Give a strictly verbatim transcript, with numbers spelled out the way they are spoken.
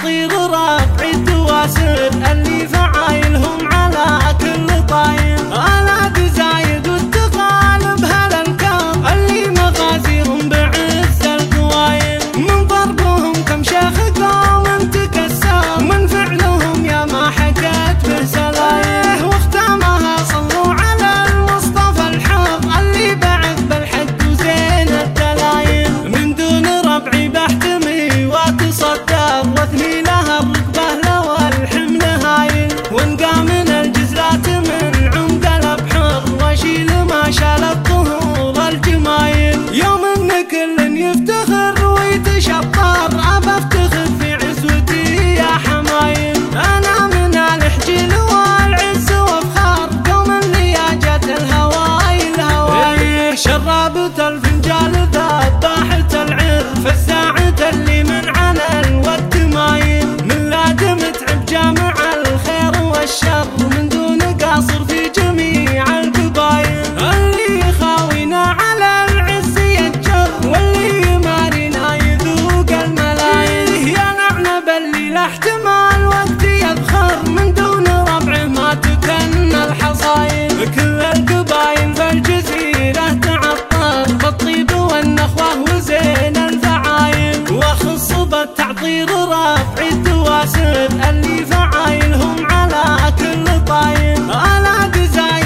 تعطير رفع الدواسر اللي فعايلهم على كل طاير. آلات زايد والتقالب هلا الكام اللي مغازيهم بعز القواير. من ضربهم كم شيخ قوم تكسر ومن فعلهم يا ما حكت به سلاير. واختامها صلوا على المصطفى الحق اللي بعث بالحق وزين الدلاير. من دون ربعي بحتمي واتصدر واثني لها الركبه لو الحمل هايل. وانقى من الجزلات من عمق الابحر واشيل ما شالت ظهور الجمايل. يوم ان كل يفتخر ويتشطر ابى افتخر في عزوتي يا حمايل. انا من الحجيل والعز وافخار قوم اللي جت الهوايل هوايل. شرابة الفنجال ذباحة العرف الساعة اللي من عنا والتمايل. من لادم تعب جامع الخير والشر ومن دون قاصر في جميع القبايل. اللي يخاوينا على العز يتجر واللي يمارينا يذوق الملايين. يا نعنب اللي لا احتمال وقت يذخر من دون ربعه ما تكن الحصايل. كل القبايل في الجزيرة تعطر بالطيب والنخوة وزين الفعايل. واخص بالتعطير رفع الدواسر اللي فعايلهم على كل طاير. آلات زايد